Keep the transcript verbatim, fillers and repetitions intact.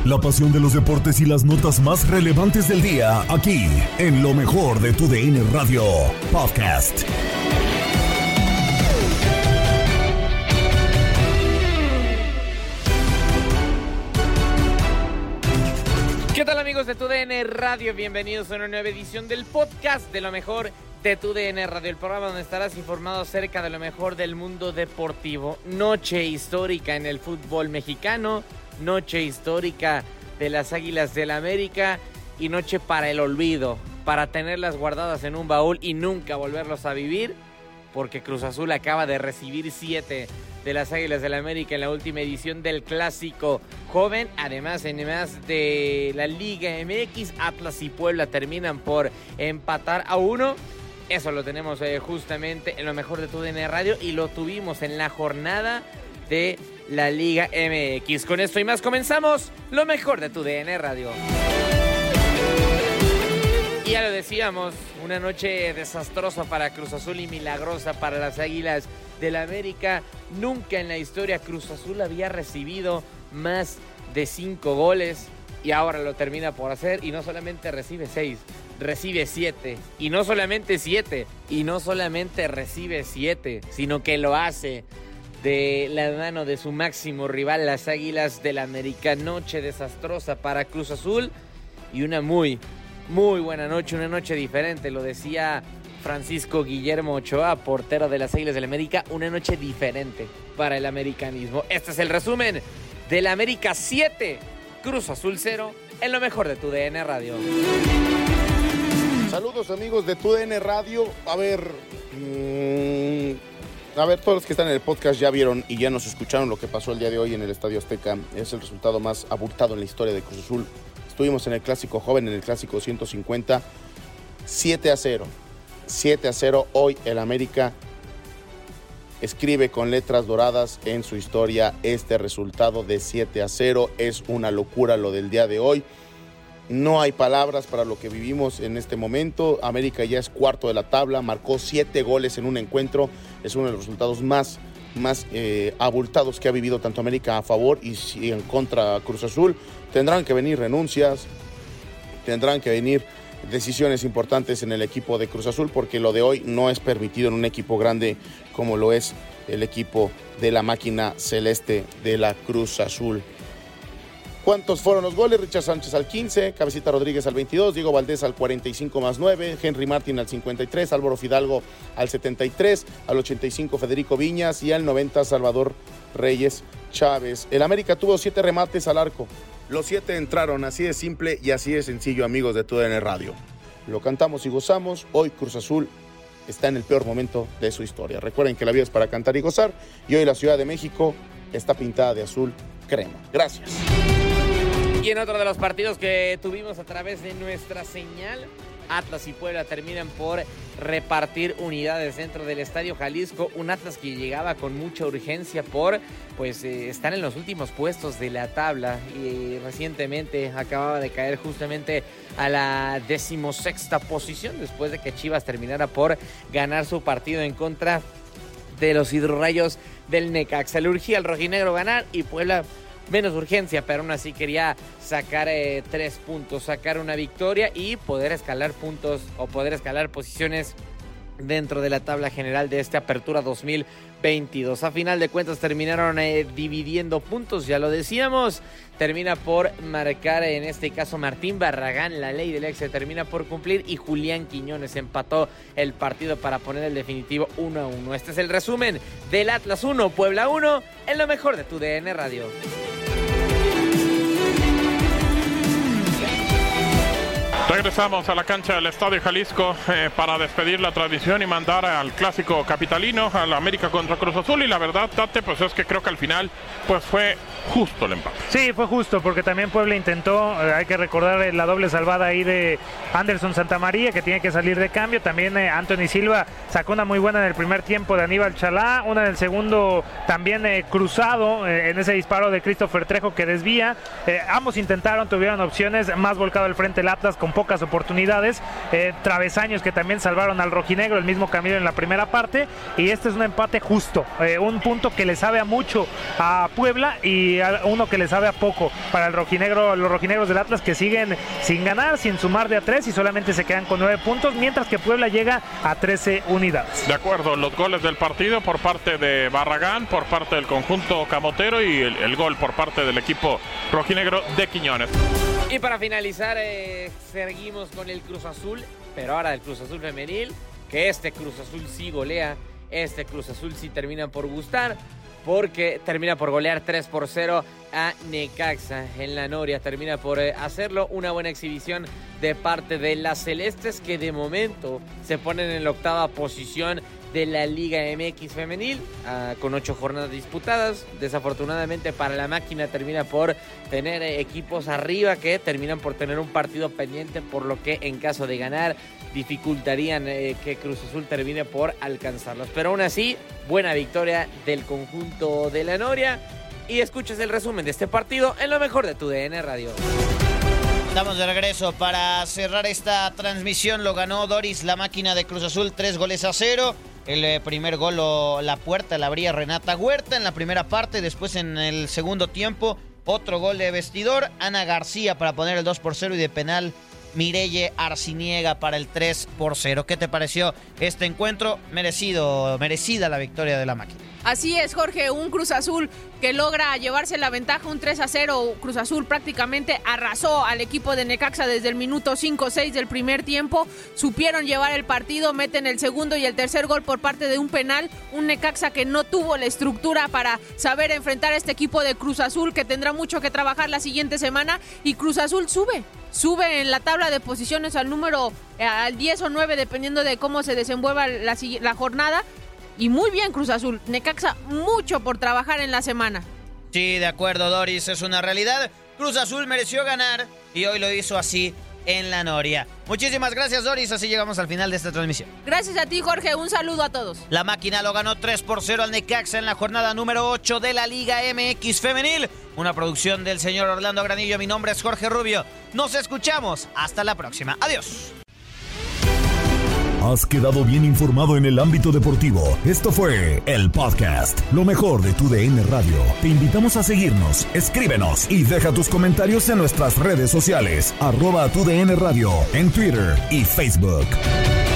La pasión de los deportes y las notas más relevantes del día, aquí, en lo mejor de tu D N Radio Podcast. ¿Qué tal, amigos de tu D N Radio? Bienvenidos a una nueva edición del podcast de lo mejor de tu D N Radio, el programa donde estarás informado acerca de lo mejor del mundo deportivo. Noche histórica en el fútbol mexicano, noche histórica de las Águilas del América y noche para el olvido, para tenerlas guardadas en un baúl y nunca volverlos a vivir, porque Cruz Azul acaba de recibir siete de las Águilas del América en la última edición del Clásico Joven. Además, en más de la Liga M X, Atlas y Puebla terminan por empatar a uno. Eso lo tenemos eh, justamente en lo mejor de tu D N Radio y lo tuvimos en la jornada de la Liga M X. Con esto y más comenzamos lo mejor de tu D N Radio. Y ya lo decíamos, una noche desastrosa para Cruz Azul y milagrosa para las Águilas del América. Nunca en la historia Cruz Azul había recibido más de cinco goles y ahora lo termina por hacer, y no solamente recibe seis, recibe siete, y no solamente siete, y no solamente recibe siete, sino que lo hace de la mano de su máximo rival, las Águilas del América. Noche desastrosa para Cruz Azul y una muy, muy buena noche, una noche diferente, lo decía Francisco Guillermo Ochoa, portero de las Águilas del América, una noche diferente para el americanismo. Este es el resumen del América siete, Cruz Azul cero, en lo mejor de tu D N Radio. Saludos, amigos de tu D N Radio. A ver, mmm, a ver, todos los que están en el podcast ya vieron y ya nos escucharon lo que pasó el día de hoy en el Estadio Azteca. Es el resultado más abultado en la historia de Cruz Azul. Estuvimos en el Clásico Joven, en el Clásico ciento cincuenta, siete a cero. siete a cero, hoy el América escribe con letras doradas en su historia este resultado de siete a cero. Es una locura lo del día de hoy. No hay palabras para lo que vivimos en este momento. América ya es cuarto de la tabla, marcó siete goles en un encuentro. Es uno de los resultados más, más eh, abultados que ha vivido tanto América a favor y, y en contra Cruz Azul. Tendrán que venir renuncias, tendrán que venir decisiones importantes en el equipo de Cruz Azul, porque lo de hoy no es permitido en un equipo grande como lo es el equipo de la máquina celeste de la Cruz Azul. ¿Cuántos fueron los goles? Richard Sánchez al quince, Cabecita Rodríguez al veintidós, Diego Valdés al cuarenta y cinco más nueve, Henry Martín al cincuenta y tres, Álvaro Fidalgo al setenta y tres, al ochenta y cinco Federico Viñas y al noventa Salvador Reyes Chávez. El América tuvo siete remates al arco. Los siete entraron, así de simple y así de sencillo, amigos de tu D N Radio. Lo cantamos y gozamos. Hoy Cruz Azul está en el peor momento de su historia. Recuerden que la vida es para cantar y gozar, y hoy la Ciudad de México está pintada de azul crema. Gracias. Y en otro de los partidos que tuvimos a través de nuestra señal, Atlas y Puebla terminan por repartir unidades dentro del Estadio Jalisco. Un Atlas que llegaba con mucha urgencia por pues eh, estar en los últimos puestos de la tabla y recientemente acababa de caer justamente a la decimosexta posición después de que Chivas terminara por ganar su partido en contra de los hidrorrayos del Necaxa. Le urgía al rojinegro ganar y Puebla menos urgencia, pero aún así quería sacar eh, tres puntos, sacar una victoria y poder escalar puntos o poder escalar posiciones dentro de la tabla general de esta apertura dos mil veintidós. A final de cuentas terminaron eh, dividiendo puntos, ya lo decíamos. Termina por marcar, en este caso, Martín Barragán. La ley del ex se termina por cumplir y Julián Quiñones empató el partido para poner el definitivo uno a uno. Este es el resumen del Atlas uno, Puebla uno, en lo mejor de tu D N Radio. Regresamos a la cancha del Estadio Jalisco eh, para despedir la tradición y mandar al clásico capitalino, a la América contra Cruz Azul. Y la verdad, Tate, pues es que creo que al final pues fue justo el empate. Sí, fue justo, porque también Puebla intentó, eh, hay que recordar eh, la doble salvada ahí de Anderson Santamaría, que tiene que salir de cambio. También eh, Anthony Silva sacó una muy buena en el primer tiempo de Aníbal Chalá, una en el segundo también eh, cruzado eh, en ese disparo de Christopher Trejo que desvía. Eh, ambos intentaron, tuvieron opciones, más volcado al frente el Atlas con poco pocas oportunidades, eh, travesaños que también salvaron al rojinegro, el mismo Camilo en la primera parte, y este es un empate justo, eh, un punto que le sabe a mucho a Puebla y a uno que le sabe a poco para el rojinegro, los rojinegros del Atlas, que siguen sin ganar, sin sumar de a tres y solamente se quedan con nueve puntos, mientras que Puebla llega a trece unidades. De acuerdo, los goles del partido por parte de Barragán, por parte del conjunto camotero, y el, el gol por parte del equipo rojinegro de Quiñones. Y para finalizar, eh, seguimos con el Cruz Azul, pero ahora el Cruz Azul femenil, que este Cruz Azul sí golea, este Cruz Azul sí termina por gustar, porque termina por golear tres por cero a Necaxa en la Noria. Termina por eh, hacerlo, una buena exhibición de parte de las celestes, que de momento se ponen en la octava posición de la Liga M X femenil, uh, con ocho jornadas disputadas. Desafortunadamente para la máquina termina por tener eh, equipos arriba que terminan por tener un partido pendiente, por lo que en caso de ganar dificultarían eh, que Cruz Azul termine por alcanzarlos. Pero aún así, buena victoria del conjunto de la Noria. Y escuchas el resumen de este partido en lo mejor de tu D N Radio. Estamos de regreso para cerrar esta transmisión. Lo ganó Doris, la máquina de Cruz Azul, tres goles a cero. El eh, primer gol, lo, la puerta la abría Renata Huerta en la primera parte. Después, en el segundo tiempo, otro gol de vestidor. Ana García para poner el dos por cero, y de penal Mirelle Arciniega para el tres por cero. ¿Qué te pareció este encuentro? Merecido, merecida la victoria de la máquina. Así es, Jorge, un Cruz Azul que logra llevarse la ventaja, un tres a cero. Cruz Azul prácticamente arrasó al equipo de Necaxa desde el minuto cinco seis del primer tiempo. Supieron llevar el partido, meten el segundo y el tercer gol por parte de un penal. Un Necaxa que no tuvo la estructura para saber enfrentar a este equipo de Cruz Azul, que tendrá mucho que trabajar la siguiente semana. Y Cruz Azul sube, sube en la tabla de posiciones al número, eh, al diez o nueve, dependiendo de cómo se desenvuelva la, la jornada. Y muy bien Cruz Azul, Necaxa mucho por trabajar en la semana. Sí, de acuerdo, Doris, es una realidad. Cruz Azul mereció ganar y hoy lo hizo así en la Noria. Muchísimas gracias, Doris, así llegamos al final de esta transmisión. Gracias a ti, Jorge, un saludo a todos. La máquina lo ganó tres por cero al Necaxa en la jornada número ocho de la Liga M X femenil. Una producción del señor Orlando Granillo. Mi nombre es Jorge Rubio. Nos escuchamos, hasta la próxima. Adiós. Has quedado bien informado en el ámbito deportivo. Esto fue el podcast, lo mejor de tu D N Radio. Te invitamos a seguirnos, escríbenos y deja tus comentarios en nuestras redes sociales, arroba tu D N Radio, en Twitter y Facebook.